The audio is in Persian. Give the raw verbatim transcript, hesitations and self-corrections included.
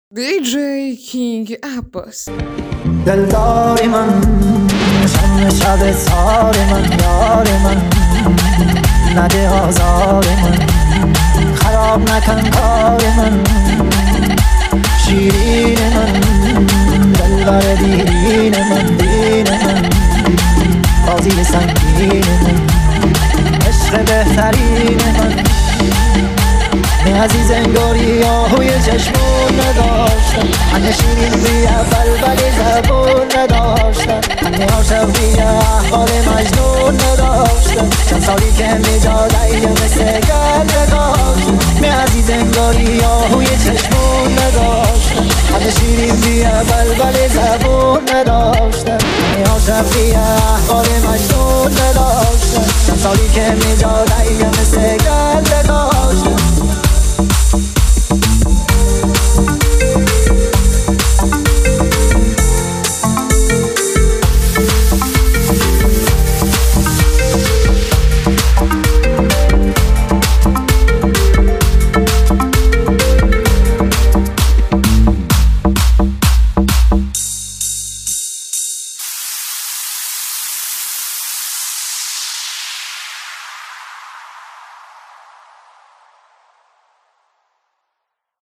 دی جی کینگ عباس. دلدار من، شم شب سار من، یار من، نده آزار من، خراب نکن کار من، شیرین من، دلبر دیرین من، دین من، بازی سنگین من، عشق بهترین من. می عزیز انگاری آهوی چشمون نداشتم، همه شیرین بی اول ولی زبون نداشتم، همه عاشق بی احوال مجنون نداشتم، چند سالی که می جادهی مثل گل نداشتم. می عزیز انگاری آهوی چشمون نداشتم، همه شیرین بی اول ولی زبون نداشتم، همه عاشق بی احوال مجنون نداشتم، چند سالی که می جادهی مثل گل